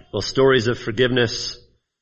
Well, stories of forgiveness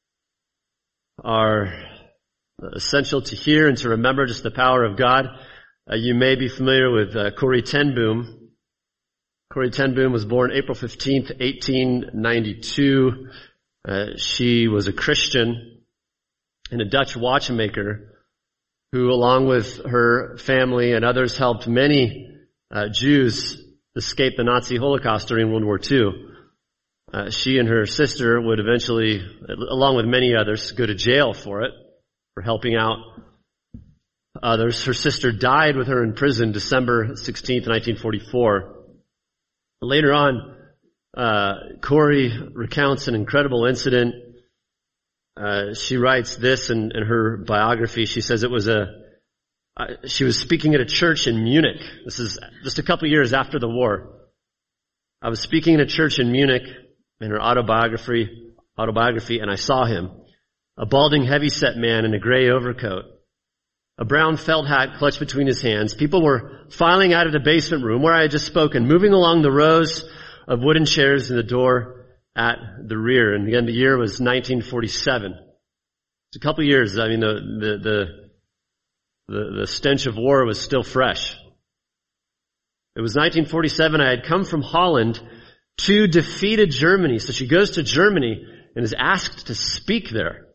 are essential to hear and to remember just the power of God. You may be familiar with Corrie ten Boom. Corrie ten Boom was born April 15th, 1892. She was a Christian and a Dutch watchmaker who, along with her family and others, helped many Jews escape the Nazi Holocaust during World War II. She and her sister would eventually, along with many others, go to jail for it, for helping out others. Her sister died with her in prison December 16th, 1944. Later on, Corrie recounts an incredible incident. She writes this in her biography. She says she was speaking at a church in Munich. This is just a couple years after the war. I was speaking in a church in Munich in her autobiography, and I saw him, a balding, heavy-set man in a gray overcoat, a brown felt hat clutched between his hands. People were filing out of the basement room where I had just spoken, moving along the rows of wooden chairs in the door at the rear. And again, the year was 1947. It's a couple years. I mean, the stench of war was still fresh. It was 1947. I had come from Holland to defeated Germany. So she goes to Germany and is asked to speak there.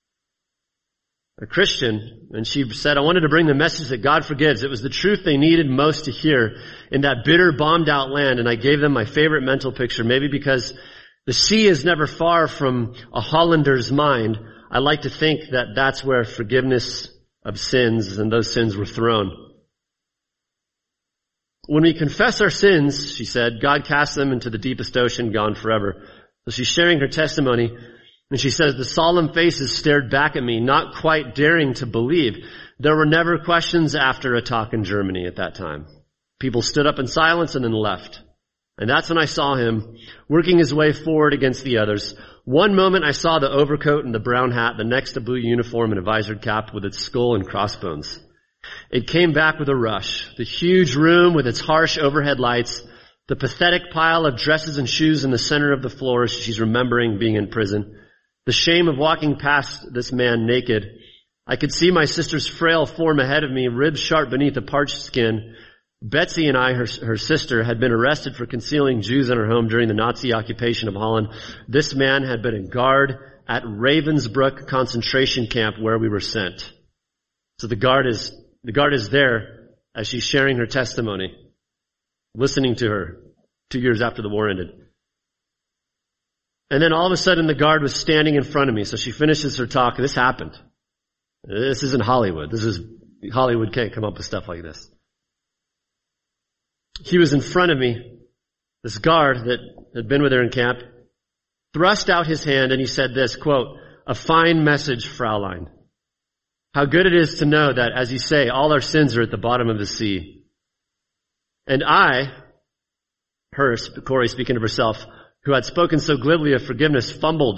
A Christian, and she said, I wanted to bring the message that God forgives. It was the truth they needed most to hear in that bitter, bombed out land. And I gave them my favorite mental picture, maybe because the sea is never far from a Hollander's mind. I like to think that that's where forgiveness of sins and those sins were thrown. When we confess our sins, she said, God casts them into the deepest ocean, gone forever. So she's sharing her testimony, and she says, the solemn faces stared back at me, not quite daring to believe. There were never questions after a talk in Germany at that time. People stood up in silence and then left. And that's when I saw him working his way forward against the others. One moment I saw the overcoat and the brown hat, the next a blue uniform and a visored cap with its skull and crossbones. It came back with a rush. The huge room with its harsh overhead lights, the pathetic pile of dresses and shoes in the center of the floor as she's remembering being in prison, the shame of walking past this man naked. I could see my sister's frail form ahead of me, ribs sharp beneath the parched skin. Betsy and I, her sister, had been arrested for concealing Jews in her home during the Nazi occupation of Holland. This man had been a guard at Ravensbrück concentration camp where we were sent. So the guard is there as she's sharing her testimony, listening to her 2 years after the war ended. And then all of a sudden the guard was standing in front of me. So she finishes her talk. This happened. This isn't Hollywood. Hollywood can't come up with stuff like this. He was in front of me, this guard that had been with her in camp, thrust out his hand and he said this, quote, a fine message, Fraulein. How good it is to know that, as you say, all our sins are at the bottom of the sea. And Corrie speaking of herself, who had spoken so glibly of forgiveness, fumbled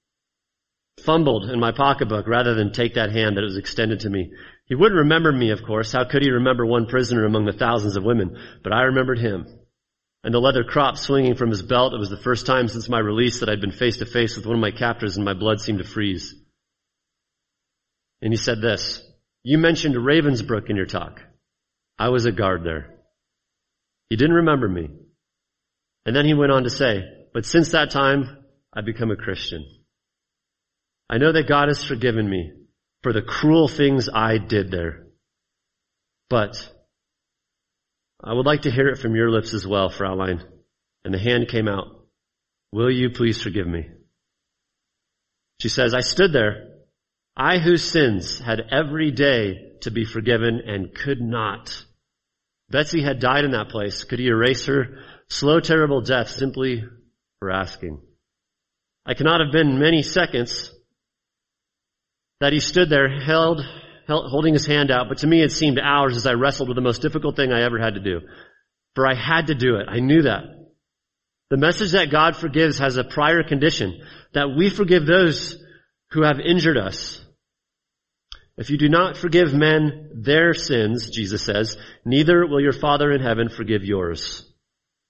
in my pocketbook rather than take that hand that was extended to me. He wouldn't remember me, of course. How could he remember one prisoner among the thousands of women? But I remembered him. And the leather crop swinging from his belt. It was the first time since my release that I'd been face to face with one of my captors and my blood seemed to freeze. And he said this, you mentioned Ravensbrück in your talk. I was a guard there. He didn't remember me. And then he went on to say, but since that time, I've become a Christian. I know that God has forgiven me for the cruel things I did there. But I would like to hear it from your lips as well, Fraulein. And the hand came out. Will you please forgive me? She says, I stood there, I whose sins had every day to be forgiven and could not. Betsy had died in that place. Could he erase her slow, terrible death simply for asking? I cannot have been many seconds that he stood there holding his hand out, but to me it seemed hours as I wrestled with the most difficult thing I ever had to do. For I had to do it. I knew that. The message that God forgives has a prior condition, that we forgive those who have injured us. If you do not forgive men their sins, Jesus says, neither will your Father in heaven forgive yours.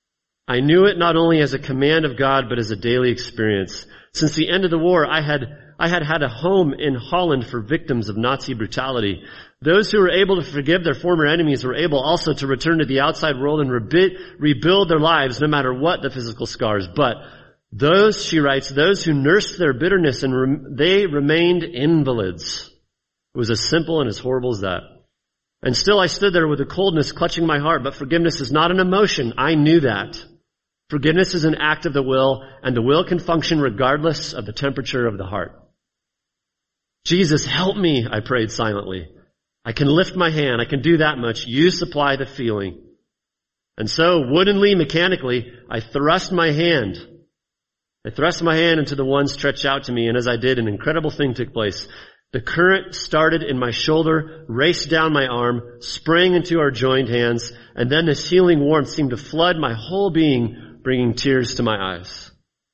I knew it not only as a command of God, but as a daily experience. Since the end of the war, I had a home in Holland for victims of Nazi brutality. Those who were able to forgive their former enemies were able also to return to the outside world and rebuild their lives, no matter what the physical scars. But those, she writes, those who nursed their bitterness and they remained invalids. It was as simple and as horrible as that. And still I stood there with a coldness clutching my heart, but forgiveness is not an emotion. I knew that. Forgiveness is an act of the will, and the will can function regardless of the temperature of the heart. Jesus, help me, I prayed silently. I can lift my hand. I can do that much. You supply the feeling. And so, woodenly, mechanically, I thrust my hand into the one stretched out to me, and as I did, an incredible thing took place. The current started in my shoulder, raced down my arm, sprang into our joined hands, and then this healing warmth seemed to flood my whole being, bringing tears to my eyes.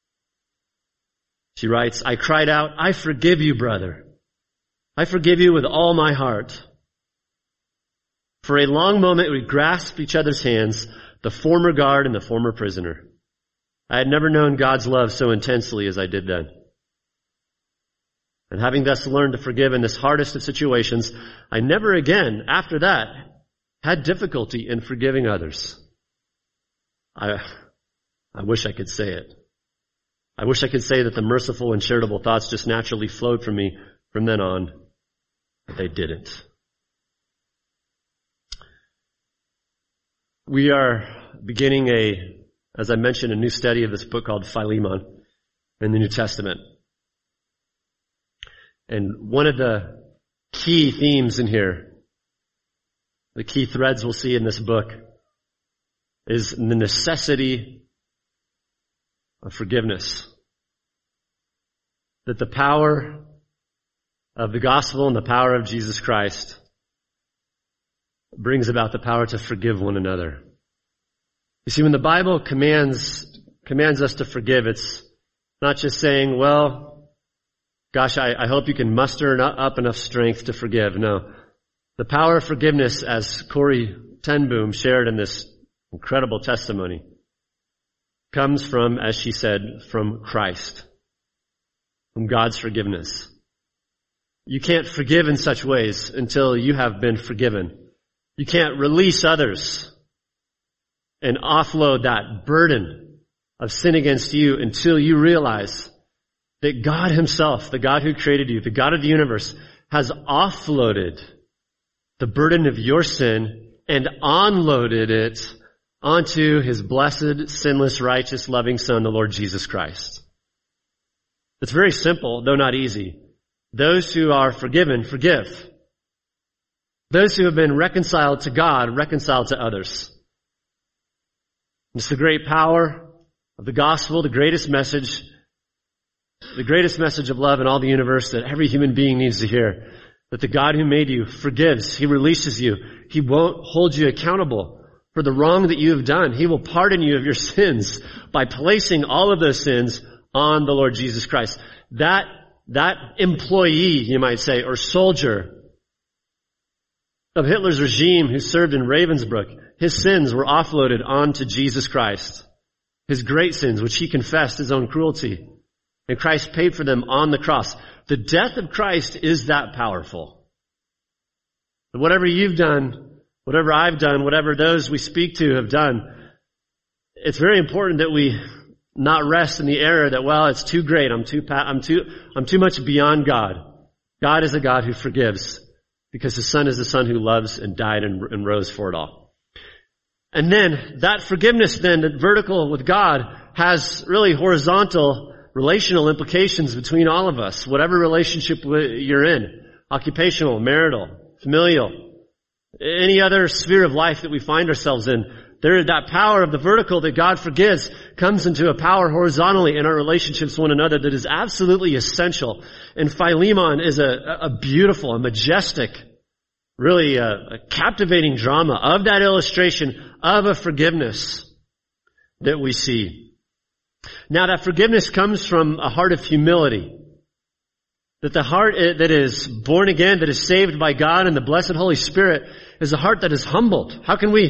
She writes, I cried out, I forgive you, brother. I forgive you with all my heart. For a long moment, we grasped each other's hands, the former guard and the former prisoner. I had never known God's love so intensely as I did then. And having thus learned to forgive in this hardest of situations, I never again, after that, had difficulty in forgiving others. I wish I could say it. I wish I could say that the merciful and charitable thoughts just naturally flowed from me from then on, but they didn't. We are beginning as I mentioned, a new study of this book called Philemon in the New Testament. And one of the key themes in here, the key threads we'll see in this book, is the necessity of forgiveness. That the power of the gospel and the power of Jesus Christ brings about the power to forgive one another. You see, when the Bible commands us to forgive, it's not just saying, well, gosh, I hope you can muster up enough strength to forgive. No. The power of forgiveness, as Corrie ten Boom shared in this incredible testimony, comes from, as she said, from Christ, from God's forgiveness. You can't forgive in such ways until you have been forgiven. You can't release others and offload that burden of sin against you until you realize that God himself, the God who created you, the God of the universe, has offloaded the burden of your sin and unloaded it onto his blessed, sinless, righteous, loving Son, the Lord Jesus Christ. It's very simple, though not easy. Those who are forgiven, forgive. Those who have been reconciled to God, reconcile to others. It's the great power of the gospel, the greatest message of love in all the universe that every human being needs to hear. That the God who made you forgives. He releases you. He won't hold you accountable for the wrong that you have done. He will pardon you of your sins by placing all of those sins on the Lord Jesus Christ. That employee, you might say, or soldier of Hitler's regime who served in Ravensbrück, his sins were offloaded onto Jesus Christ. His great sins, which he confessed his own cruelty. And Christ paid for them on the cross. The death of Christ is that powerful. Whatever you've done, whatever I've done, whatever those we speak to have done, it's very important that we not rest in the error that, well, it's too great. I'm too much beyond God. God is a God who forgives because his Son is the Son who loves and died and rose for it all. And then that forgiveness then, that vertical with God, has really horizontal relational implications between all of us, whatever relationship you're in, occupational, marital, familial, any other sphere of life that we find ourselves in. That power of the vertical that God forgives comes into a power horizontally in our relationships with one another that is absolutely essential. And Philemon is a beautiful, a majestic, really a captivating drama of that illustration of a forgiveness that we see. Now that forgiveness comes from a heart of humility. That the heart that is born again, that is saved by God and the blessed Holy Spirit, is a heart that is humbled. How can we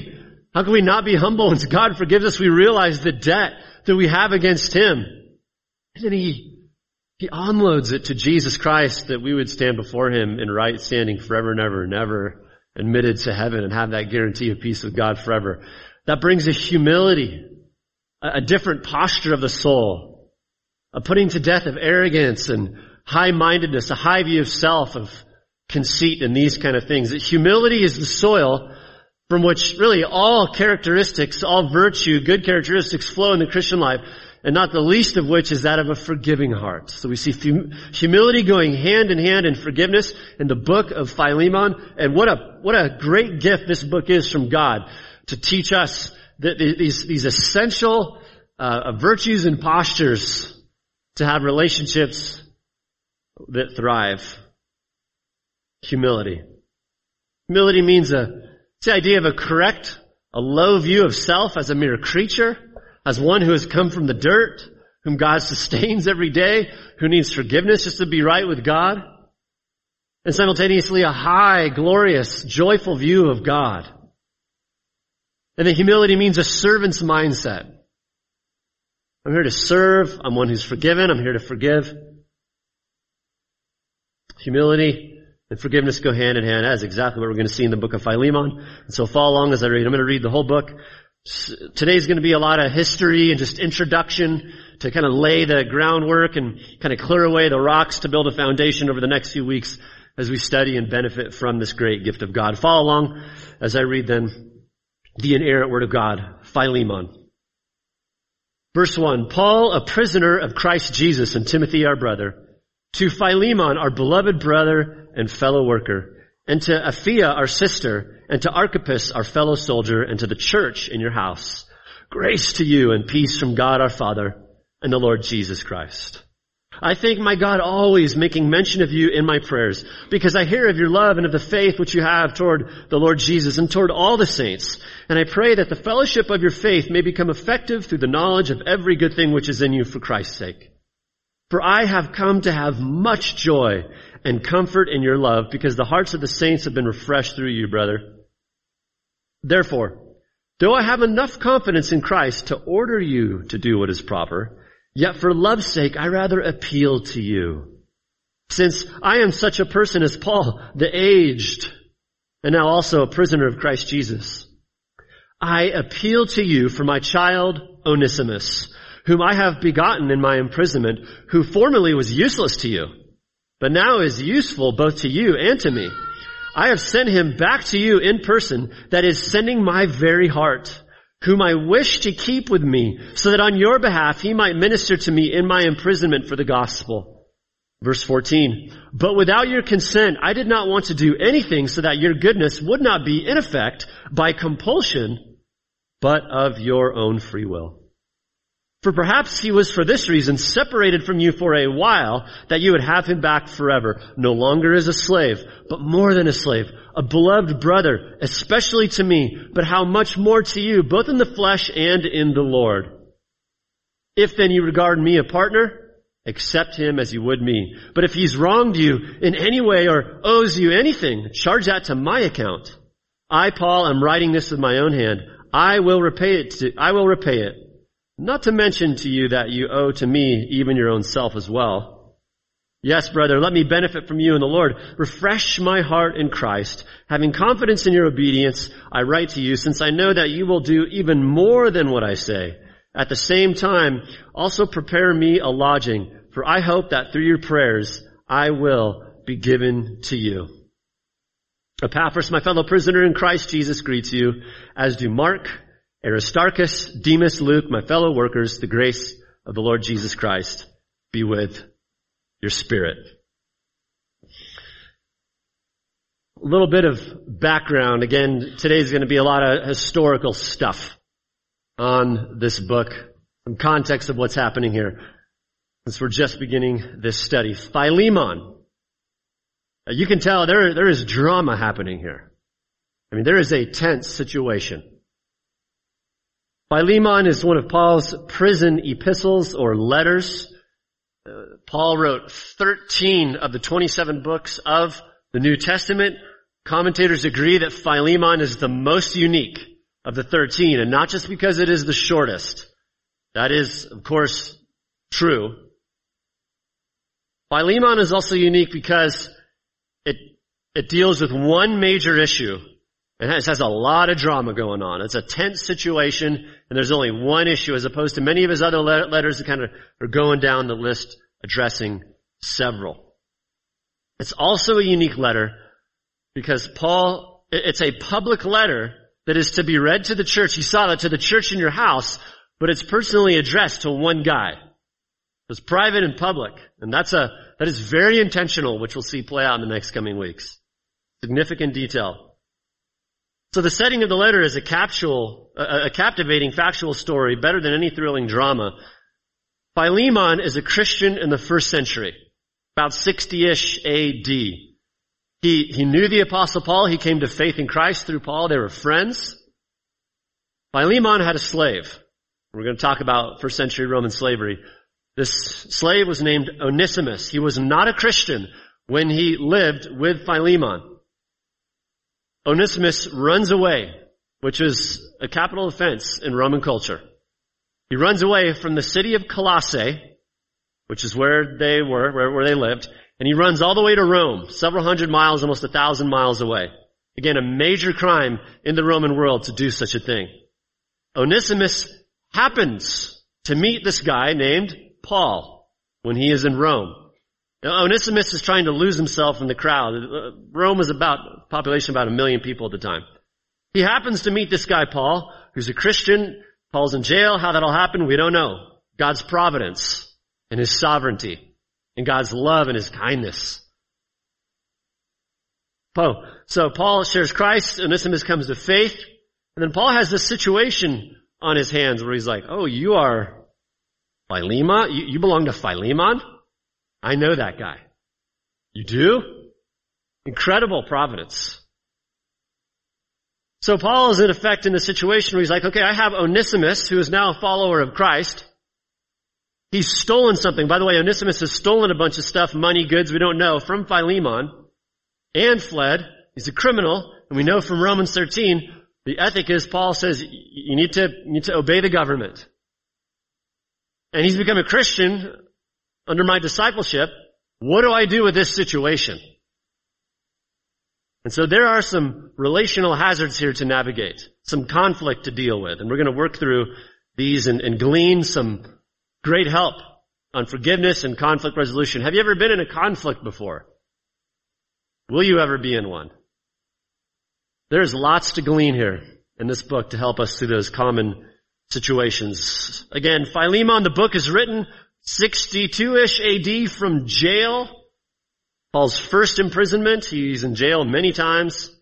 How can we not be humble? Once God forgives us, we realize the debt that we have against Him. And then He unloads it to Jesus Christ that we would stand before Him in right standing forever and ever and ever, admitted to heaven and have that guarantee of peace with God forever. That brings a humility, a different posture of the soul, a putting to death of arrogance and high-mindedness, a high view of self, of conceit and these kind of things. That humility is the soil from which really all characteristics, all virtue, good characteristics flow in the Christian life, and not the least of which is that of a forgiving heart. So we see humility going hand in hand in forgiveness in the book of Philemon, and what a great gift this book is from God to teach us that these essential virtues and postures to have relationships that thrive. Humility. Humility means it's the idea of a low view of self as a mere creature, as one who has come from the dirt, whom God sustains every day, who needs forgiveness just to be right with God, and simultaneously a high, glorious, joyful view of God. And then humility means a servant's mindset. I'm here to serve. I'm one who's forgiven. I'm here to forgive. Humility and forgiveness go hand in hand. That is exactly what we're going to see in the book of Philemon. And so follow along as I read. I'm going to read the whole book. Today's going to be a lot of history and just introduction to kind of lay the groundwork and kind of clear away the rocks to build a foundation over the next few weeks as we study and benefit from this great gift of God. Follow along as I read then the inerrant word of God, Philemon. Verse 1, Paul, a prisoner of Christ Jesus, and Timothy, our brother, to Philemon, our beloved brother and fellow worker, and to Apphia, our sister, and to Archippus, our fellow soldier, and to the church in your house. Grace to you and peace from God our Father and the Lord Jesus Christ. I thank my God always, making mention of you in my prayers, because I hear of your love and of the faith which you have toward the Lord Jesus and toward all the saints. And I pray that the fellowship of your faith may become effective through the knowledge of every good thing which is in you for Christ's sake. For I have come to have much joy and comfort in your love, because the hearts of the saints have been refreshed through you, brother. Therefore, though I have enough confidence in Christ to order you to do what is proper, yet for love's sake I rather appeal to you. Since I am such a person as Paul, the aged, and now also a prisoner of Christ Jesus, I appeal to you for my child Onesimus, whom I have begotten in my imprisonment, who formerly was useless to you, but now is useful both to you and to me. I have sent him back to you in person, that is, sending my very heart, whom I wish to keep with me, so that on your behalf he might minister to me in my imprisonment for the gospel. Verse 14, but without your consent I did not want to do anything so that your goodness would not be in effect by compulsion, but of your own free will. For perhaps he was for this reason separated from you for a while, that you would have him back forever, no longer as a slave, but more than a slave, a beloved brother, especially to me, but how much more to you, both in the flesh and in the Lord. If then you regard me a partner, accept him as you would me. But if he's wronged you in any way or owes you anything, charge that to my account. I, Paul, am writing this with my own hand. I will repay it. Not to mention to you that you owe to me even your own self as well. Yes, brother, let me benefit from you in the Lord. Refresh my heart in Christ. Having confidence in your obedience, I write to you, since I know that you will do even more than what I say. At the same time, also prepare me a lodging, for I hope that through your prayers I will be given to you. Epaphras, my fellow prisoner in Christ Jesus, greets you, as do Mark, Aristarchus, Demas, Luke, my fellow workers. The grace of the Lord Jesus Christ be with your spirit. A little bit of background. Again, today's going to be a lot of historical stuff on this book, some context of what's happening here, since we're just beginning this study. Philemon. You can tell there is drama happening here. I mean, there is a tense situation. Philemon is one of Paul's prison epistles or letters. Paul wrote 13 of the 27 books of the New Testament. Commentators agree that Philemon is the most unique of the 13, and not just because it is the shortest. That is, of course, true. Philemon is also unique because it deals with one major issue. It has a lot of drama going on. It's a tense situation, and there's only one issue, as opposed to many of his other letters that kind of are going down the list, addressing several. It's also a unique letter because it's a public letter that is to be read to the church. You saw that, to the church in your house, but it's personally addressed to one guy. It's private and public, and that is very intentional, which we'll see play out in the next coming weeks. Significant detail. So the setting of the letter is a captivating factual story, better than any thrilling drama. Philemon is a Christian in the first century, about 60-ish A.D. He knew the Apostle Paul. He came to faith in Christ through Paul. They were friends. Philemon had a slave. We're going to talk about first century Roman slavery. This slave was named Onesimus. He was not a Christian when he lived with Philemon. Onesimus runs away, which is a capital offense in Roman culture. He runs away from the city of Colossae, which is where they were, where they lived, and he runs all the way to Rome, several hundred miles, almost 1,000 miles away. Again, a major crime in the Roman world to do such a thing. Onesimus happens to meet this guy named Paul when he is in Rome. Now, Onesimus is trying to lose himself in the crowd. Rome was population about 1 million people at the time. He happens to meet this guy Paul, who's a Christian. Paul's in jail. How that all happened, we don't know. God's providence and his sovereignty and God's love and his kindness. So Paul shares Christ. Onesimus comes to faith. And then Paul has this situation on his hands where he's like, oh, you are Philemon? You belong to Philemon? I know that guy. You do? Incredible providence. So Paul is in effect in a situation where he's like, okay, I have Onesimus, who is now a follower of Christ. He's stolen something. By the way, Onesimus has stolen a bunch of stuff, money, goods, we don't know, from Philemon, and fled. He's a criminal, and we know from Romans 13, the ethic is, Paul says, you need to obey the government. And he's become a Christian under my discipleship. What do I do with this situation? And so there are some relational hazards here to navigate, some conflict to deal with. And we're going to work through these and glean some great help on forgiveness and conflict resolution. Have you ever been in a conflict before? Will you ever be in one? There's lots to glean here in this book to help us through those common situations. Again, Philemon, the book is written 62-ish AD from jail. Paul's first imprisonment. He's in jail many times.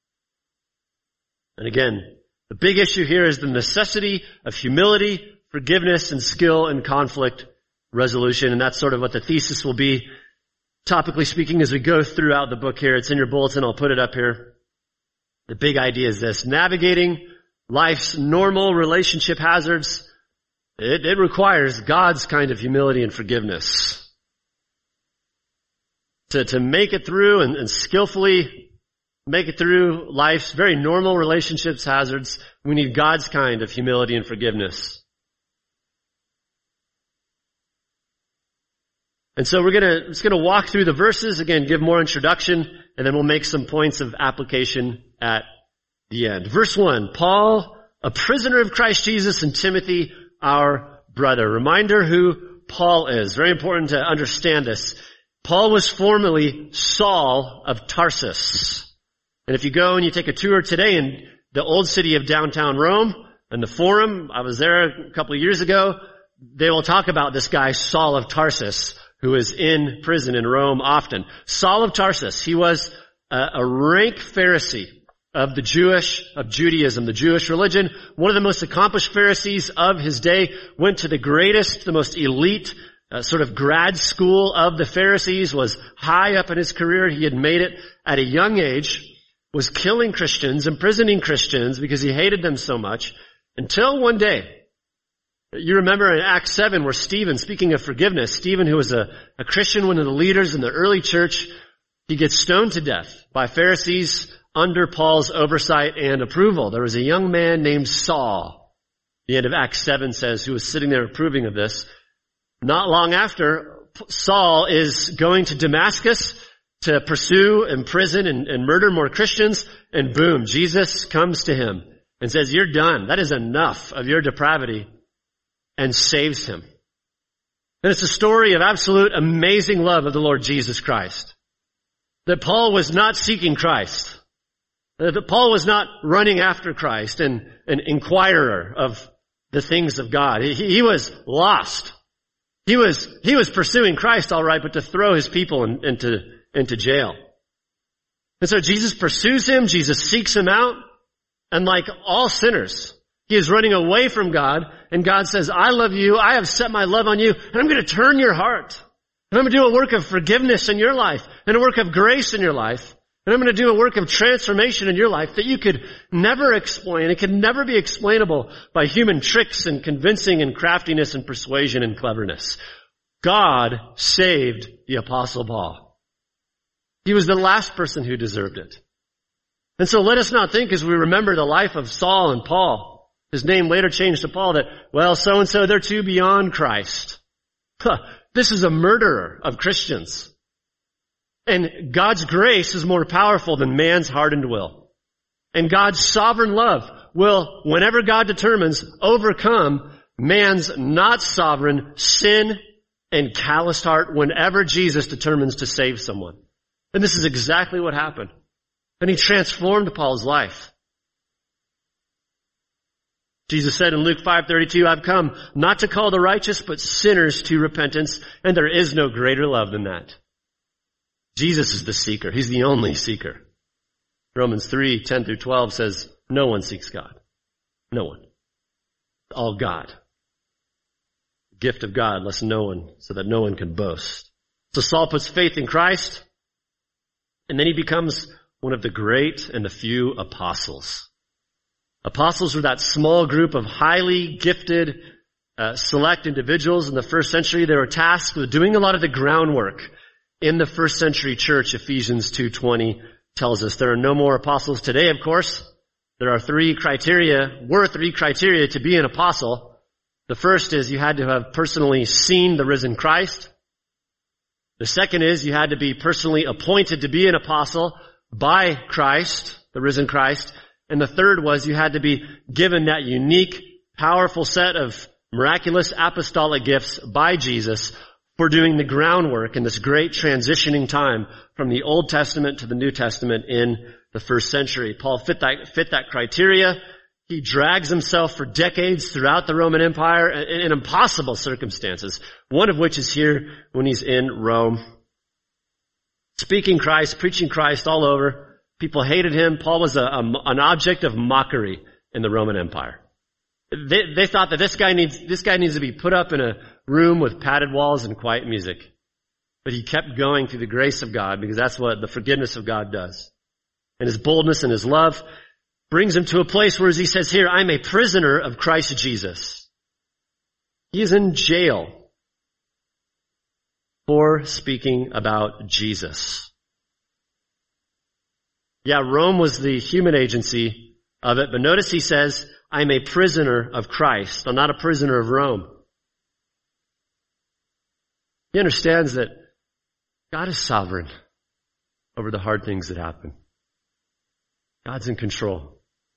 And again, the big issue here is the necessity of humility, forgiveness, and skill in conflict resolution. And that's sort of what the thesis will be, topically speaking, as we go throughout the book here. It's in your bulletin. I'll put it up here. The big idea is this: navigating life's normal relationship hazards. It requires God's kind of humility and forgiveness. To make it through and skillfully make it through life's very normal relationships hazards, we need God's kind of humility and forgiveness. And so we're just gonna walk through the verses, again, give more introduction, and then we'll make some points of application at the end. Verse 1, Paul, a prisoner of Christ Jesus, and Timothy, our brother. Reminder who Paul is. Very important to understand this. Paul was formerly Saul of Tarsus. And if you go and you take a tour today in the old city of downtown Rome, and the Forum, I was there a couple of years ago, they will talk about this guy, Saul of Tarsus, who is in prison in Rome often. Saul of Tarsus, he was a rank Pharisee of Judaism, the Jewish religion. One of the most accomplished Pharisees of his day, went to the greatest, the most elite sort of grad school of the Pharisees, was high up in his career. He had made it at a young age, was killing Christians, imprisoning Christians because he hated them so much, until one day, you remember in Acts 7 where Stephen, speaking of forgiveness, Stephen, who was a Christian, one of the leaders in the early church, he gets stoned to death by Pharisees under Paul's oversight and approval. There was a young man named Saul, the end of Acts 7 says, who was sitting there approving of this. Not long after, Saul is going to Damascus to pursue, imprison, and murder more Christians, and boom, Jesus comes to him and says, "You're done. That is enough of your depravity," and saves him. And it's a story of absolute amazing love of the Lord Jesus Christ. That Paul was not seeking Christ. That Paul was not running after Christ and an inquirer of the things of God. He was lost. He was pursuing Christ, all right, but to throw his people into jail. And so Jesus pursues him. Jesus seeks him out. And like all sinners, he is running away from God. And God says, "I love you. I have set my love on you. And I'm going to turn your heart. And I'm going to do a work of forgiveness in your life and a work of grace in your life. And I'm going to do a work of transformation in your life that you could never explain. It could never be explainable by human tricks and convincing and craftiness and persuasion and cleverness." God saved the Apostle Paul. He was the last person who deserved it. And so let us not think as we remember the life of Saul and Paul, his name later changed to Paul, that, well, so-and-so, they're too beyond Christ. This is a murderer of Christians. And God's grace is more powerful than man's hardened will. And God's sovereign love will, whenever God determines, overcome man's not sovereign sin and calloused heart whenever Jesus determines to save someone. And this is exactly what happened. And he transformed Paul's life. Jesus said in Luke 5:32, "I've come not to call the righteous, but sinners to repentance, and there is no greater love than that." Jesus is the seeker. He's the only seeker. Romans 3:10-12 says, no one seeks God. No one. All God. Gift of God, lest no one, so that no one can boast. So Saul puts faith in Christ, and then he becomes one of the great and the few apostles. Apostles were that small group of highly gifted, select individuals in the first century. They were tasked with doing a lot of the groundwork in the first century church. Ephesians 2:20 tells us there are no more apostles today, of course. There are three criteria to be an apostle. The first is you had to have personally seen the risen Christ. The second is you had to be personally appointed to be an apostle by Christ, the risen Christ. And the third was you had to be given that unique, powerful set of miraculous apostolic gifts by Jesus for doing the groundwork in this great transitioning time from the Old Testament to the New Testament in the first century. Paul fit that criteria. He drags himself for decades throughout the Roman Empire in impossible circumstances, one of which is here when he's in Rome. Speaking Christ, preaching Christ all over. People hated him. Paul was an object of mockery in the Roman Empire. They thought that this guy needs to be put up in a room with padded walls and quiet music. But he kept going through the grace of God because that's what the forgiveness of God does. And his boldness and his love brings him to a place where, as he says here, "I'm a prisoner of Christ Jesus." He is in jail for speaking about Jesus. Yeah, Rome was the human agency of it, but notice he says, "I'm a prisoner of Christ." I'm not a prisoner of Rome. He understands that God is sovereign over the hard things that happen. God's in control.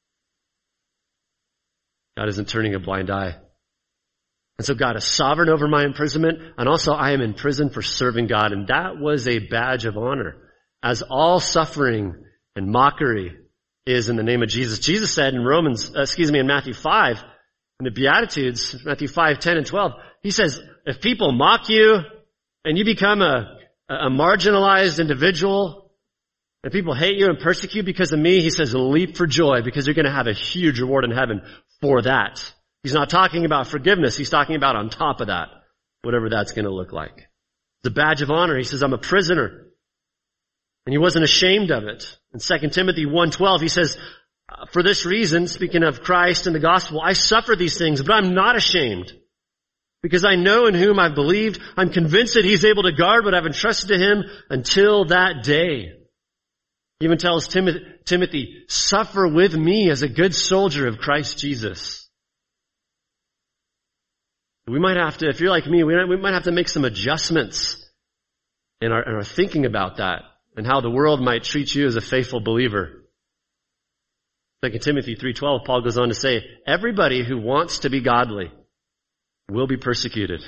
God isn't turning a blind eye. And so God is sovereign over my imprisonment, and also I am in prison for serving God, and that was a badge of honor, as all suffering and mockery is in the name of Jesus. Jesus said in in Matthew 5, in the Beatitudes, Matthew 5:10 and 12, he says, if people mock you and you become a marginalized individual, and people hate you and persecute because of me, he says, leap for joy because you're going to have a huge reward in heaven for that. He's not talking about forgiveness. He's talking about on top of that, whatever that's going to look like. The badge of honor. He says, I'm a prisoner. And he wasn't ashamed of it. In 2 Timothy 1:12, he says, for this reason, speaking of Christ and the gospel, I suffer these things, but I'm not ashamed. Because I know in whom I've believed. I'm convinced that he's able to guard what I've entrusted to him until that day. He even tells Timothy, suffer with me as a good soldier of Christ Jesus. We might have to, if you're like me, we might have to make some adjustments in our thinking about that and how the world might treat you as a faithful believer. 2 Timothy 3:12, Paul goes on to say, everybody who wants to be godly will be persecuted.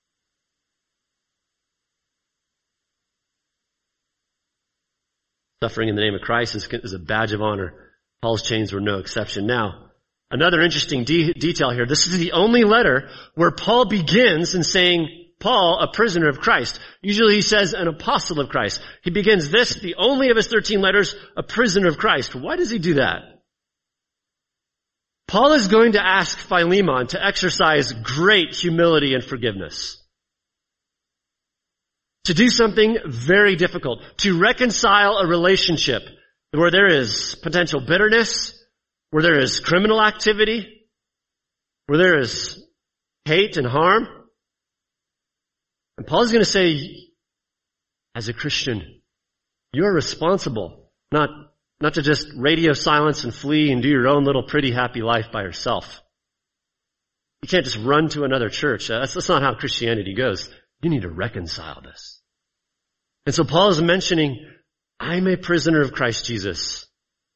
Suffering in the name of Christ is a badge of honor. Paul's chains were no exception. Now, another interesting detail here. This is the only letter where Paul begins in saying, Paul, a prisoner of Christ. Usually he says an apostle of Christ. He begins this, the only of his 13 letters, a prisoner of Christ. Why does he do that? Paul is going to ask Philemon to exercise great humility and forgiveness. To do something very difficult. To reconcile a relationship where there is potential bitterness, where there is criminal activity, where there is hate and harm. And Paul is going to say, as a Christian, you are responsible, not to just radio silence and flee and do your own little pretty happy life by yourself. You can't just run to another church. That's not how Christianity goes. You need to reconcile this. And so Paul is mentioning, I'm a prisoner of Christ Jesus.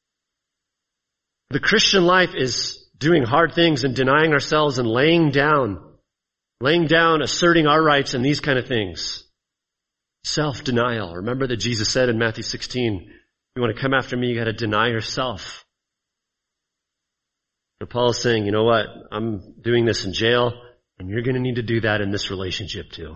The Christian life is doing hard things and denying ourselves and laying down, asserting our rights and these kind of things. Self-denial. Remember that Jesus said in Matthew 16, you want to come after me, you got to deny yourself. And Paul is saying, you know what? I'm doing this in jail, and you're going to need to do that in this relationship too.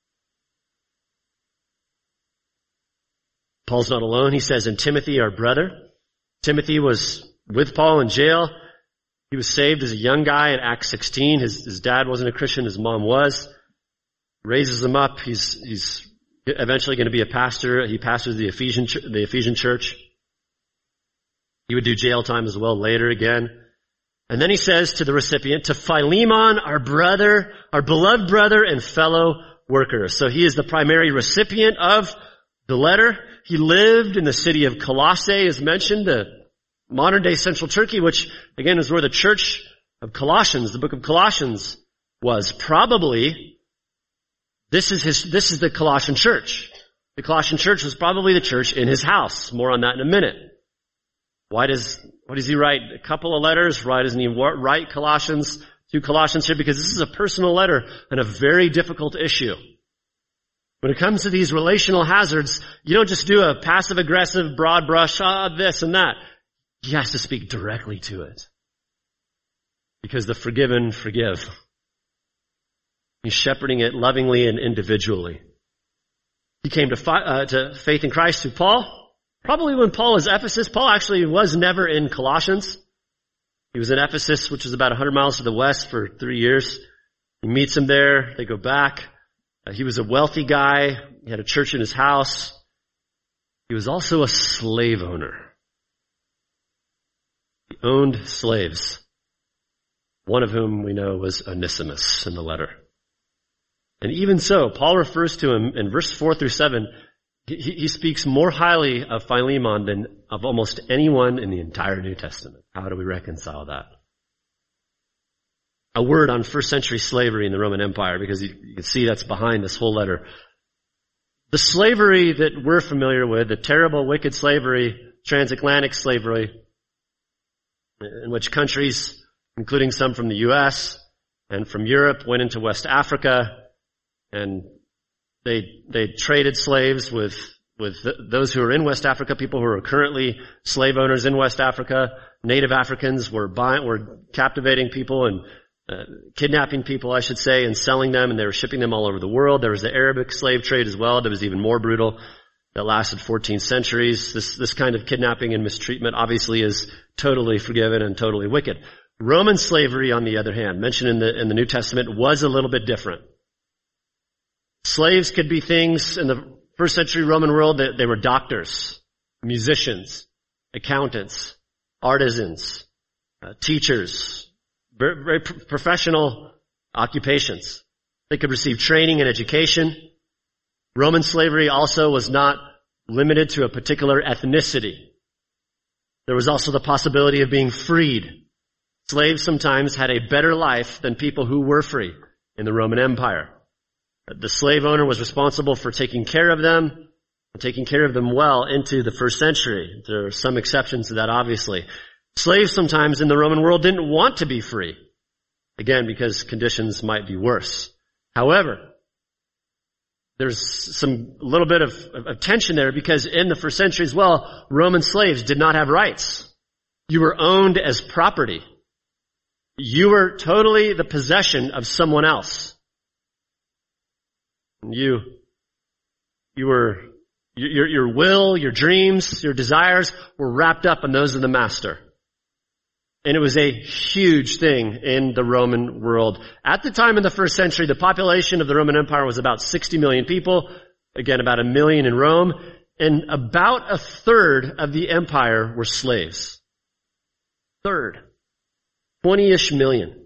Paul's not alone. He says, in Timothy, our brother. Timothy was with Paul in jail. He was saved as a young guy in Acts 16. His dad wasn't a Christian. His mom was. Raises him up. He's eventually going to be a pastor. He pastors the Ephesian church. He would do jail time as well later again. And then he says to the recipient, to Philemon, our brother, our beloved brother and fellow worker. So he is the primary recipient of the letter. He lived in the city of Colossae, as mentioned, the modern day central Turkey, which again is where the church of Colossians, the book of Colossians was. Probably This is the Colossian church. The Colossian church was probably the church in his house. More on that in a minute. What does he write? A couple of letters. Why doesn't he write Colossians to Colossians here? Because this is a personal letter and a very difficult issue. When it comes to these relational hazards, you don't just do a passive-aggressive, broad brush, this and that. He has to speak directly to it. Because the forgiven forgive. He's shepherding it lovingly and individually. He came to faith in Christ through Paul. Probably when Paul was Ephesus. Paul actually was never in Colossians. He was in Ephesus, which is about 100 miles to the west, for 3 years. He meets him there. They go back. He was a wealthy guy. He had a church in his house. He was also a slave owner. He owned slaves. One of whom we know was Onesimus in the letter. And even so, Paul refers to him in verse 4 through 7. He speaks more highly of Philemon than of almost anyone in the entire New Testament. How do we reconcile that? A word on first century slavery in the Roman Empire, because you can see that's behind this whole letter. The slavery that we're familiar with, the terrible, wicked slavery, transatlantic slavery, in which countries, including some from the U.S. and from Europe, went into West Africa, and they traded slaves with those who were in West Africa, people who are currently slave owners in West Africa. Native Africans were captivating people and kidnapping people, I should say, and selling them, and they were shipping them all over the world. There was the Arabic slave trade as well that was even more brutal, that lasted 14 centuries. This kind of kidnapping and mistreatment obviously is totally forgiven and totally wicked. Roman slavery, on the other hand, mentioned in the New Testament, was a little bit different. Slaves could be things in the first century Roman world that they were doctors, musicians, accountants, artisans, teachers, very professional occupations. They could receive training and education. Roman slavery also was not limited to a particular ethnicity. There was also the possibility of being freed. Slaves sometimes had a better life than people who were free in the Roman Empire. The slave owner was responsible for taking care of them, and taking care of them well into the first century. There are some exceptions to that, obviously. Slaves sometimes in the Roman world didn't want to be free. Again, because conditions might be worse. However, there's a little bit of tension there, because in the first century as well, Roman slaves did not have rights. You were owned as property. You were totally the possession of someone else. Your will, your dreams, your desires were wrapped up in those of the master. And it was a huge thing in the Roman world. At the time in the first century, the population of the Roman Empire was about 60 million people. Again, about 1 million in Rome. And about a third of the empire were slaves. Third. 20-ish million.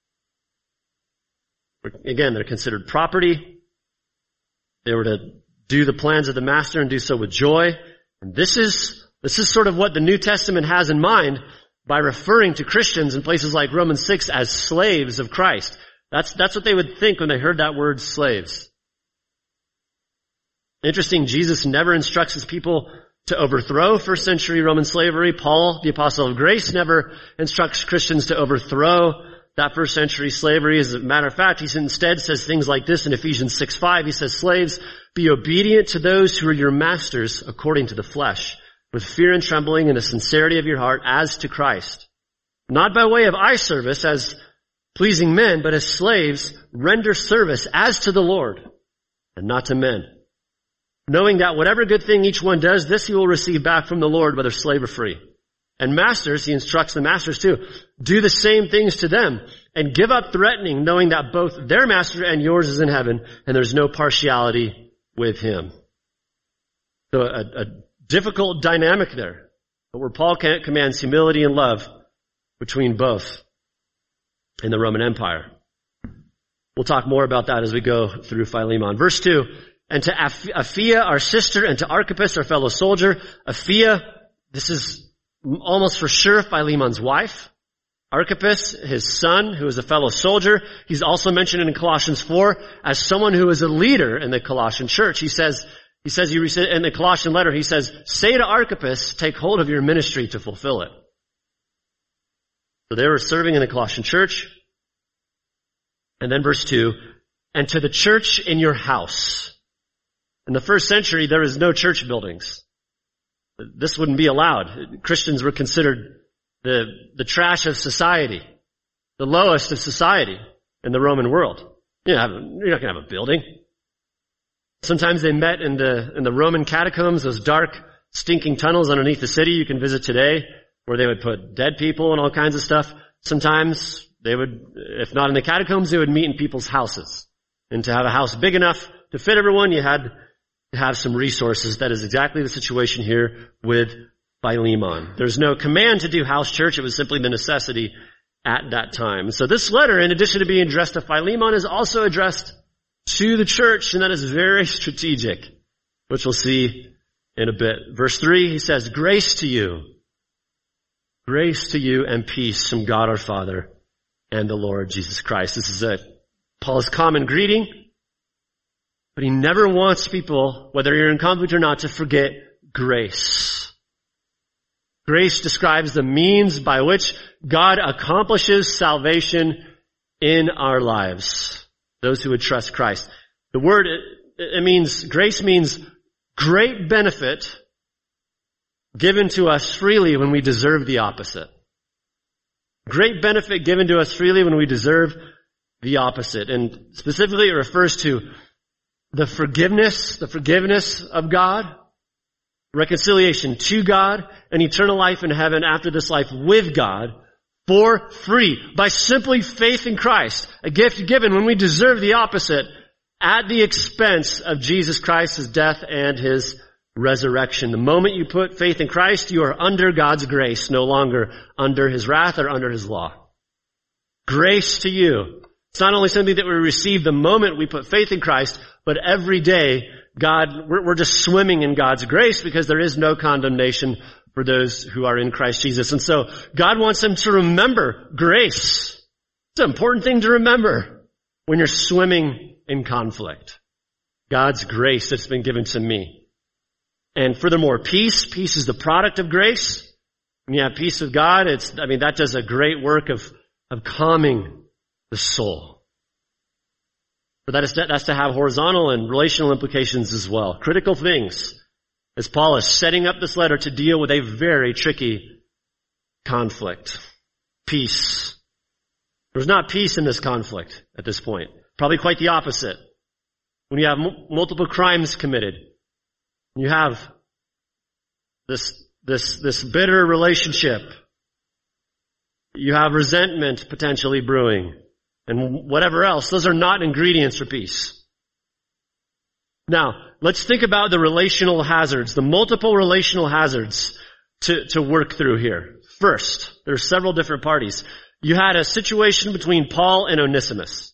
Again, they're considered property. They were to do the plans of the master and do so with joy. And this is sort of what the New Testament has in mind by referring to Christians in places like Romans 6 as slaves of Christ. That's what they would think when they heard that word slaves. Interesting, Jesus never instructs his people to overthrow first century Roman slavery. Paul, the apostle of grace, never instructs Christians to overthrow that first century slavery. As a matter of fact, he instead says things like this in Ephesians 6:5. He says, slaves, be obedient to those who are your masters according to the flesh, with fear and trembling and the sincerity of your heart as to Christ. Not by way of eye service as pleasing men, but as slaves, render service as to the Lord and not to men. Knowing that whatever good thing each one does, this he will receive back from the Lord, whether slave or free. And masters, he instructs the masters too, do the same things to them and give up threatening, knowing that both their master and yours is in heaven and there's no partiality with him. So a difficult dynamic there, but where Paul commands humility and love between both in the Roman Empire. We'll talk more about that as we go through Philemon. Verse 2, and to Apphia, our sister, and to Archippus, our fellow soldier. Apphia, this is almost for sure Philemon's wife. Archippus, his son, who is a fellow soldier. He's also mentioned in Colossians 4 as someone who is a leader in the Colossian church. He says in the Colossian letter, he says, say to Archippus, take hold of your ministry to fulfill it. So they were serving in the Colossian church. And then verse 2, and to the church in your house. In the first century, there was no church buildings. This wouldn't be allowed. Christians were considered the trash of society, the lowest of society in the Roman world. You're not going to have a building. Sometimes they met in the Roman catacombs, those dark, stinking tunnels underneath the city you can visit today, where they would put dead people and all kinds of stuff. Sometimes they would, if not in the catacombs, they would meet in people's houses. And to have a house big enough to fit everyone, you had to have some resources. That is exactly the situation here with Philemon. There's no command to do house church. It was simply the necessity at that time. So this letter, in addition to being addressed to Philemon, is also addressed to the church, and that is very strategic, which we'll see in a bit. Verse 3, he says, grace to you and peace from God our Father and the Lord Jesus Christ. This is Paul's common greeting, but he never wants people, whether you're in conflict or not, to forget grace. Grace describes the means by which God accomplishes salvation in our lives. Those who would trust Christ. The word, grace means great benefit given to us freely when we deserve the opposite. Great benefit given to us freely when we deserve the opposite. And specifically it refers to the forgiveness of God, reconciliation to God, and eternal life in heaven after this life with God for free by simply faith in Christ. A gift given when we deserve the opposite at the expense of Jesus Christ, his death and his resurrection. The moment you put faith in Christ, you are under God's grace, no longer under his wrath or under his law. Grace to you. It's not only something that we receive the moment we put faith in Christ, but every day, we're just swimming in God's grace because there is no condemnation for those who are in Christ Jesus. And so God wants them to remember grace. It's an important thing to remember when you're swimming in conflict. God's grace that's been given to me. And furthermore, peace. Peace is the product of grace. When you have peace with God, that does a great work of calming the soul. But that's to have horizontal and relational implications as well. Critical things. As Paul is setting up this letter to deal with a very tricky conflict. Peace. There's not peace in this conflict at this point. Probably quite the opposite. When you have multiple crimes committed, you have this bitter relationship. You have resentment potentially brewing and whatever else. Those are not ingredients for peace. Now, let's think about the relational hazards, the multiple relational hazards to work through here. First, there are several different parties. You had a situation between Paul and Onesimus.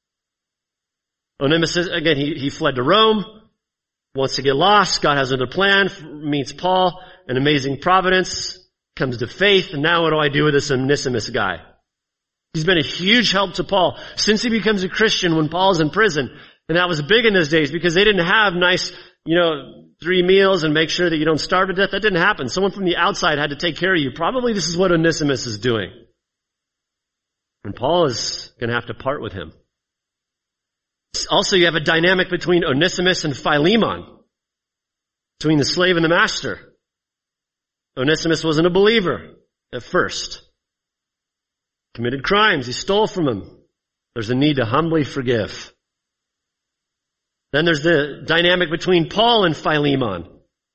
Onesimus, again, he fled to Rome, wants to get lost. God has another plan, meets Paul, an amazing providence, comes to faith, and now what do I do with this Onesimus guy? He's been a huge help to Paul since he becomes a Christian when Paul's in prison. And that was big in those days because they didn't have nice, 3 meals and make sure that you don't starve to death. That didn't happen. Someone from the outside had to take care of you. Probably this is what Onesimus is doing. And Paul is going to have to part with him. Also, you have a dynamic between Onesimus and Philemon, between the slave and the master. Onesimus wasn't a believer at first. Committed crimes. He stole from him. There's a need to humbly forgive. Then there's the dynamic between Paul and Philemon.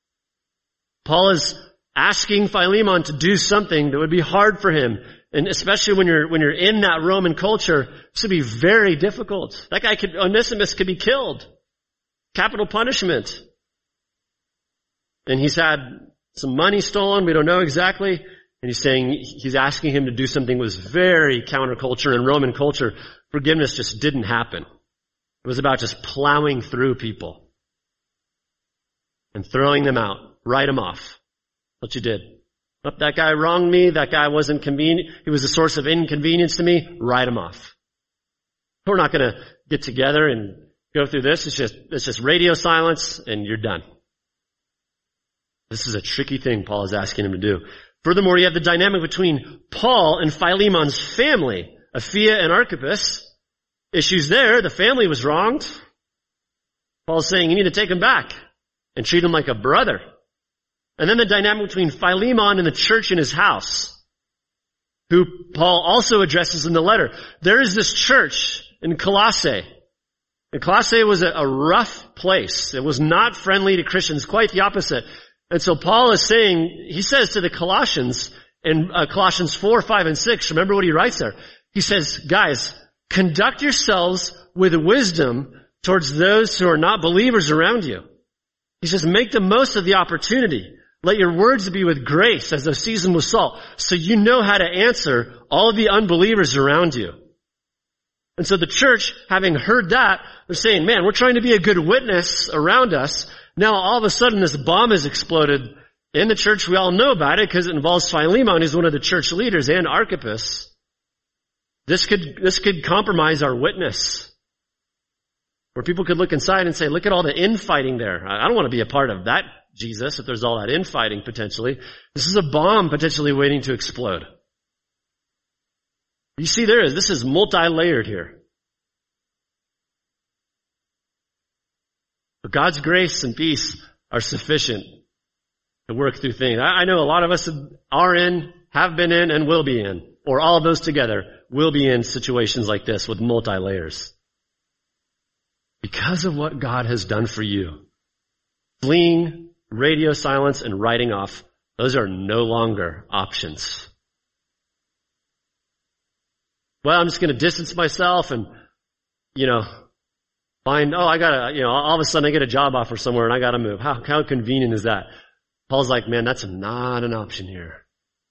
Paul is asking Philemon to do something that would be hard for him. And especially when you're in that Roman culture, this would be very difficult. Onesimus could be killed. Capital punishment. And he's had some money stolen. We don't know exactly. And he's asking him to do something that was very counterculture. In Roman culture, forgiveness just didn't happen. It was about just plowing through people and throwing them out, write them off. What you did. Oh, that guy wronged me. That guy wasn't convenient. He was a source of inconvenience to me. Write him off. We're not going to get together and go through this. It's just radio silence and you're done. This is a tricky thing Paul is asking him to do. Furthermore, you have the dynamic between Paul and Philemon's family, Apphia and Archippus. Issues there. The family was wronged. Paul's saying you need to take him back and treat him like a brother. And then the dynamic between Philemon and the church in his house, who Paul also addresses in the letter. There is this church in Colossae. And Colossae was a rough place. It was not friendly to Christians, quite the opposite. And so Paul is saying, he says to the Colossians in Colossians 4, 5, and 6, remember what he writes there. He says, guys, conduct yourselves with wisdom towards those who are not believers around you. He says, make the most of the opportunity. Let your words be with grace as though seasoned with salt, so you know how to answer all of the unbelievers around you. And so the church, having heard that, they're saying, man, we're trying to be a good witness around us. Now all of a sudden this bomb has exploded in the church. We all know about it because it involves Philemon, who's one of the church leaders, and Archippus. This could compromise our witness. Where people could look inside and say, look at all the infighting there. I don't want to be a part of that, Jesus, if there's all that infighting potentially. This is a bomb potentially waiting to explode. You see this is multi-layered here. But God's grace and peace are sufficient to work through things. I know a lot of us are in, have been in, and will be in, or all of those together will be in situations like this with multi-layers. Because of what God has done for you. Fleeing, radio silence, and writing off, those are no longer options. Well, I'm just going to distance myself and, find, all of a sudden I get a job offer somewhere and I got to move. How convenient is that? Paul's like, man, that's not an option here.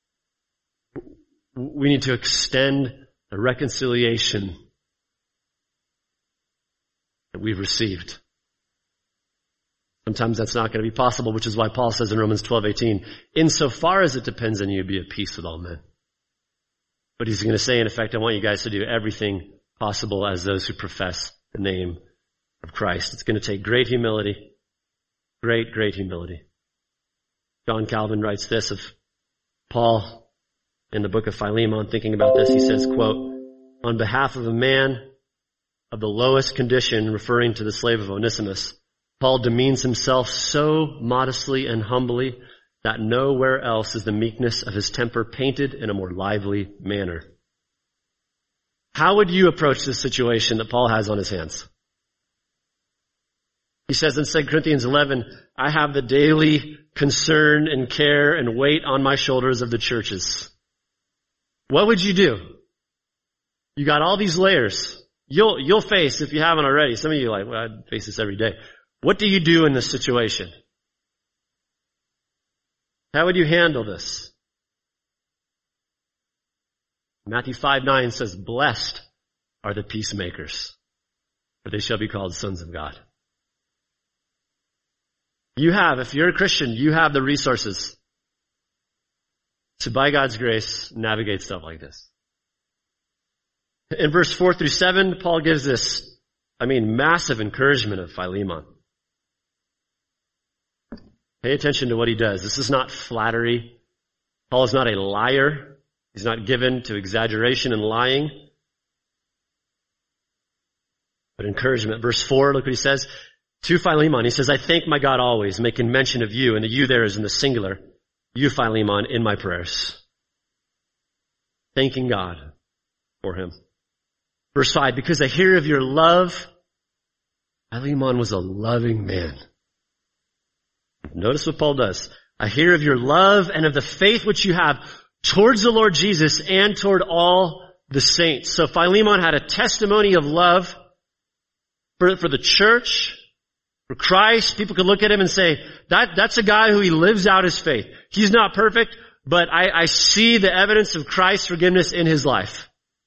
We need to extend the reconciliation that we've received. Sometimes that's not going to be possible, which is why Paul says in Romans 12:18, insofar as it depends on you, be at peace with all men. But he's going to say, in effect, I want you guys to do everything possible as those who profess the name of Christ. It's going to take great humility. Great, great humility. John Calvin writes this of Paul in the book of Philemon, thinking about this. He says, quote, on behalf of a man of the lowest condition, referring to the slave of Onesimus, Paul demeans himself so modestly and humbly that nowhere else is the meekness of his temper painted in a more lively manner. How would you approach this situation that Paul has on his hands? He says in 2 Corinthians 11, I have the daily concern and care and weight on my shoulders of the churches. What would you do? You got all these layers. You'll face, if you haven't already, some of you are like, well, I face this every day. What do you do in this situation? How would you handle this? Matthew 5:9 says, blessed are the peacemakers, for they shall be called sons of God. You have, if you're a Christian, you have the resources to, by God's grace, navigate stuff like this. In verse 4 through 7, Paul gives this, massive encouragement of Philemon. Pay attention to what he does. This is not flattery. Paul is not a liar. He's not given to exaggeration and lying. But encouragement. Verse 4, look what he says. To Philemon, he says, I thank my God always, making mention of you, and the you there is in the singular, you, Philemon, in my prayers. Thanking God for him. Verse 5, because I hear of your love. Philemon was a loving man. Notice what Paul does. I hear of your love and of the faith which you have towards the Lord Jesus and toward all the saints. So Philemon had a testimony of love for the church, for Christ. People could look at him and say, that's a guy who he lives out his faith. He's not perfect, but I see the evidence of Christ's forgiveness in his life.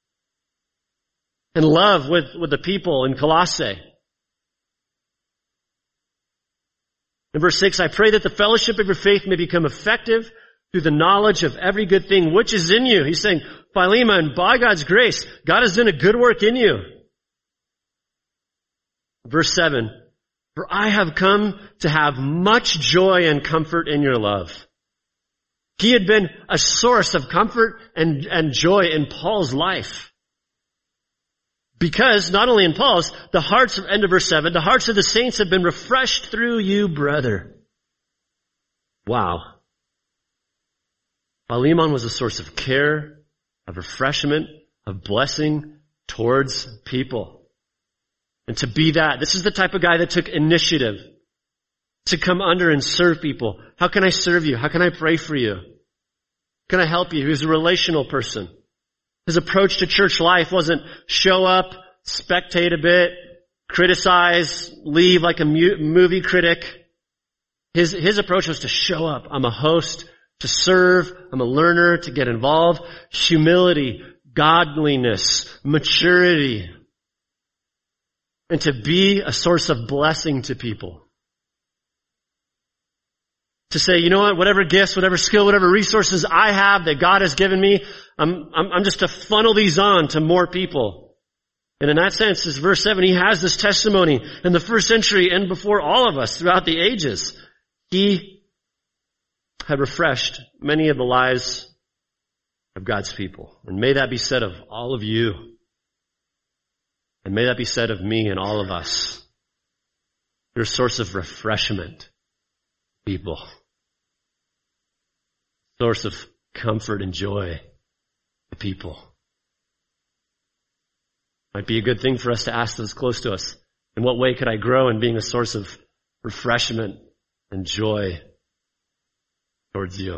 And love with the people in Colossae. In verse 6, I pray that the fellowship of your faith may become effective through the knowledge of every good thing which is in you. He's saying, Philemon, by God's grace, God has done a good work in you. Verse 7, for I have come to have much joy and comfort in your love. He had been a source of comfort and joy in Paul's life. Because, not only in Paul's, end of verse 7, the hearts of the saints have been refreshed through you, brother. Wow. Philemon was a source of care, of refreshment, of blessing towards people. And to be that, this is the type of guy that took initiative to come under and serve people. How can I serve you? How can I pray for you? Can I help you? He was a relational person. His approach to church life wasn't show up, spectate a bit, criticize, leave like a movie critic. His approach was to show up. I'm a host, to serve. I'm a learner, to get involved. Humility, godliness, maturity. And to be a source of blessing to people. To say, you know what, whatever gifts, whatever skill, whatever resources I have that God has given me, I'm just to funnel these on to more people. And in that sense, as verse 7, he has this testimony in the first century and before all of us throughout the ages. He had refreshed many of the lives of God's people. And may that be said of all of you. And may that be said of me and all of us. You're a source of refreshment, people. Source of comfort and joy to people. Might be a good thing for us to ask those close to us. In what way could I grow in being a source of refreshment and joy towards you?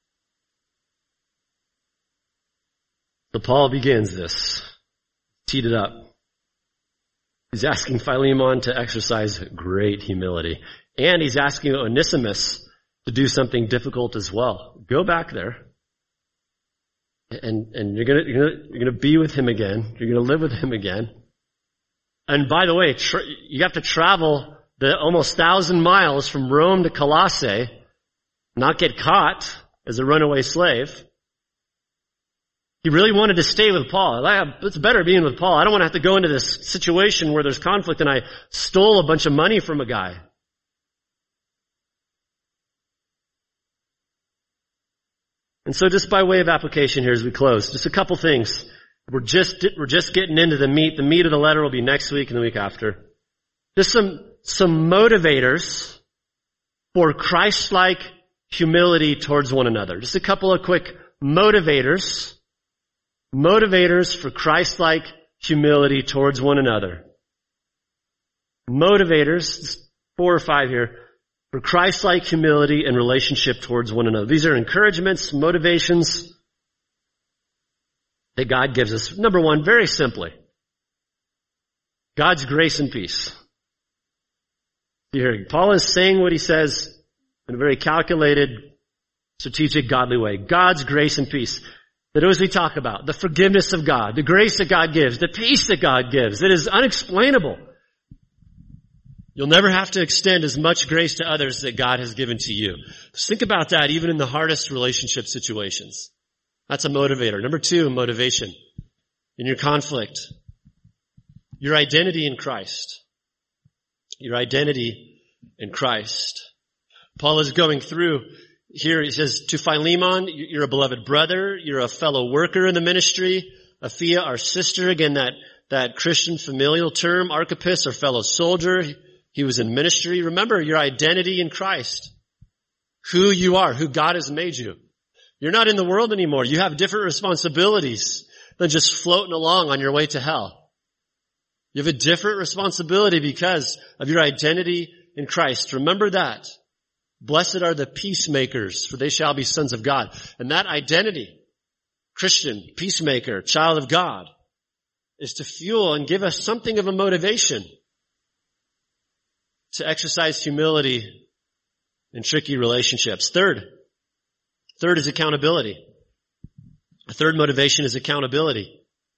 So Paul begins this. Teed it up. He's asking Philemon to exercise great humility. And he's asking Onesimus to do something difficult as well. Go back there. And you're gonna be with him again. You're gonna live with him again. And by the way, you have to travel the almost 1,000 miles from Rome to Colossae, not get caught as a runaway slave. He really wanted to stay with Paul. It's better being with Paul. I don't want to have to go into this situation where there's conflict and I stole a bunch of money from a guy. And so just by way of application here as we close, just a couple things. We're just getting into the meat. The meat of the letter will be next week and the week after. Just some motivators for Christ-like humility towards one another. Just a couple of quick motivators for Christ-like humility towards one another. Motivators, 4 or 5 here, for Christ-like humility and relationship towards one another. These are encouragements, motivations that God gives us. Number 1, very simply, God's grace and peace. Here, Paul is saying what he says in a very calculated, strategic, godly way. God's grace and peace. That as we talk about, the forgiveness of God, the grace that God gives, the peace that God gives, that is unexplainable. You'll never have to extend as much grace to others that God has given to you. Just think about that even in the hardest relationship situations. That's a motivator. Number 2, motivation. In your conflict, your identity in Christ. Your identity in Christ. Paul is going through here, he says, to Philemon, you're a beloved brother, you're a fellow worker in the ministry. Apphia, our sister, again, that Christian familial term. Archippus, our fellow soldier, he was in ministry. Remember your identity in Christ. Who you are, who God has made you. You're not in the world anymore. You have different responsibilities than just floating along on your way to hell. You have a different responsibility because of your identity in Christ. Remember that. Blessed are the peacemakers, for they shall be sons of God. And that identity, Christian, peacemaker, child of God, is to fuel and give us something of a motivation to exercise humility in tricky relationships. Third is accountability. A third motivation is accountability.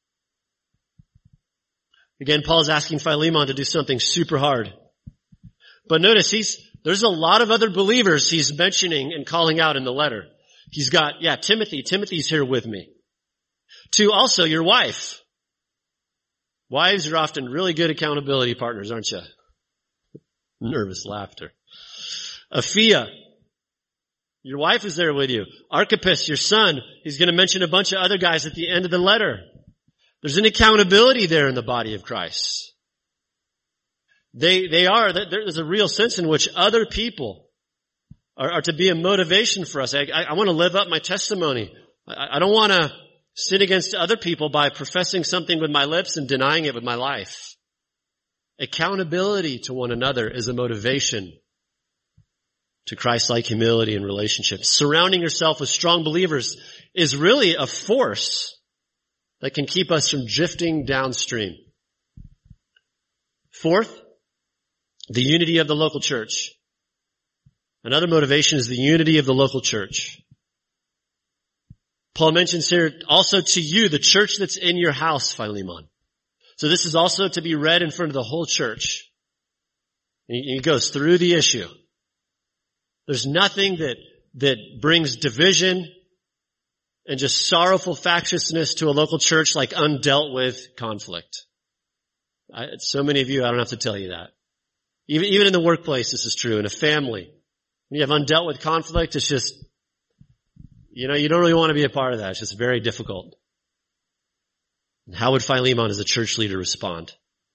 Again, Paul's asking Philemon to do something super hard. But notice there's a lot of other believers he's mentioning and calling out in the letter. He's got, Timothy. Timothy's here with me. 2, also your wife. Wives are often really good accountability partners, aren't you? Nervous laughter. Apphia, your wife is there with you. Archippus, your son. He's going to mention a bunch of other guys at the end of the letter. There's an accountability there in the body of Christ. There's a real sense in which other people are to be a motivation for us. I want to live up my testimony. I don't want to sin against other people by professing something with my lips and denying it with my life. Accountability to one another is a motivation to Christ-like humility in relationships. Surrounding yourself with strong believers is really a force that can keep us from drifting downstream. 4th, the unity of the local church. Another motivation is the unity of the local church. Paul mentions here also to you, the church that's in your house, Philemon. So this is also to be read in front of the whole church. And he goes through the issue. There's nothing that brings division and just sorrowful factiousness to a local church like undealt with conflict. So many of you, I don't have to tell you that. Even in the workplace, this is true. In a family, when you have undealt with conflict, it's just, you don't really want to be a part of that. It's just very difficult. And how would Philemon as a church leader respond?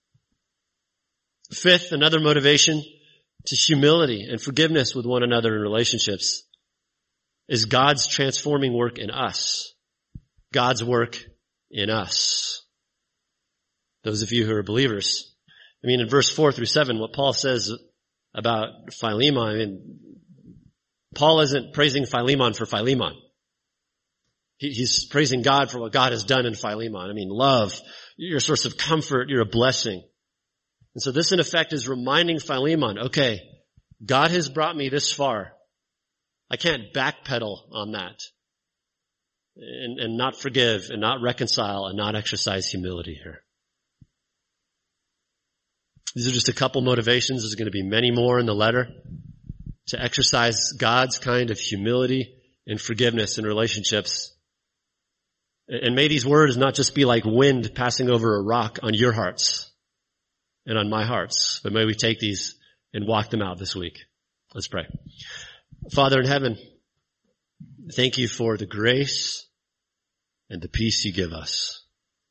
5th, another motivation to humility and forgiveness with one another in relationships is God's transforming work in us. God's work in us. Those of you who are believers. In verse 4 through 7, what Paul says about Philemon, Paul isn't praising Philemon for Philemon. He's praising God for what God has done in Philemon. Love, you're a source of comfort, you're a blessing. And so this in effect is reminding Philemon, okay, God has brought me this far. I can't backpedal on that and not forgive and not reconcile and not exercise humility here. These are just a couple motivations. There's going to be many more in the letter. To exercise God's kind of humility and forgiveness in relationships. And may these words not just be like wind passing over a rock on your hearts and on my hearts, but may we take these and walk them out this week. Let's pray. Father in heaven, thank you for the grace and the peace you give us.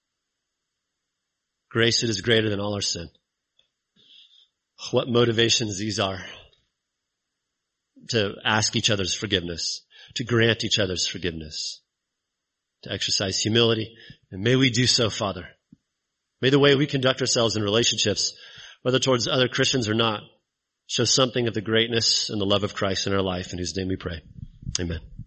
Grace that is greater than all our sin. What motivations these are. To ask each other's forgiveness, to grant each other's forgiveness, to exercise humility. And may we do so, Father. May the way we conduct ourselves in relationships, whether towards other Christians or not, show something of the greatness and the love of Christ in our life, in whose name we pray. Amen.